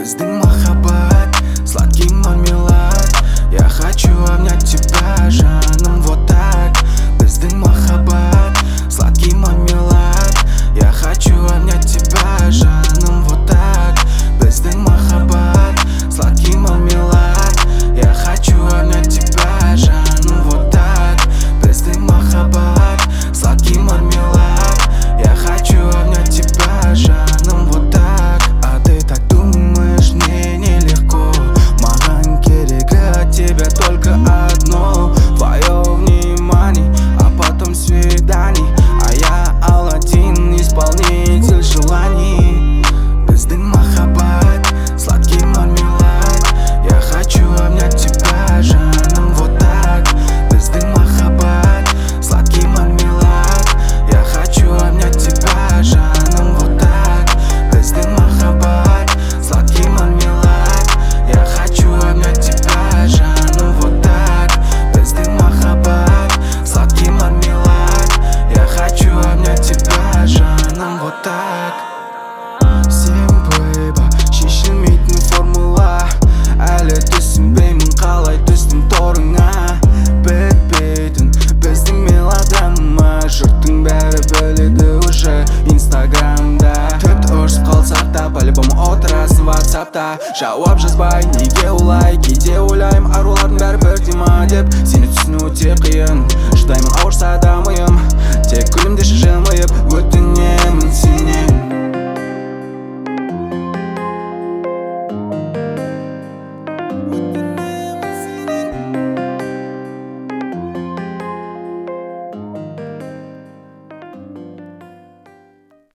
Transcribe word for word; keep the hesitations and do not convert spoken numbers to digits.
Біздің махаббат, сладкий мармелад. Я хочу обнять тебя, жаным, вот так. Біздің махаббат, сладкий мармелад. Я хочу обнять тебя, жаным, вот так. Біздің махаббат, сладкий мармелад. Я хочу обнять тебя, жаным, вот так. Біздің махаббат, сладкий мармелад. Я хочу обнять тебя, жаным, вот так. А ты так думаешь, мне нелегко. Маған керегі от тебя только одно: твое внимание, а потом свиданий. А я Аладдин, исполнитель желаний. Біздің махаббат, сладкий мармелад. Я хочу обнять тебя, жаным, вот так. Біздің махаббат, сладкий мармелад. Я хочу обнять тебя, жаным, вот так. Біздің махаббат, сладкий мармелад. Я хочу обнять тебя, жаным, вот так. Біздің махаббат, сладкий мармелад. Я хочу обнять тебя, жаным, вот так. Сен бейба, шешілмейтін формула. Әлі түсінбеймін, қалай түстің торыңа. Бітпейтін біздің мелодрама. Жұрттың бәрі біледі уже инстаграмда. Тіпті ұрысып қалсақ та, по-любому отырасың ватсапта. Жауап жазбай, неге олай? Кейде ойлаймын, арулардың бәрі бірдей ма деп. Сені түсіну өте қиын, шыдаймын ауырса да миым.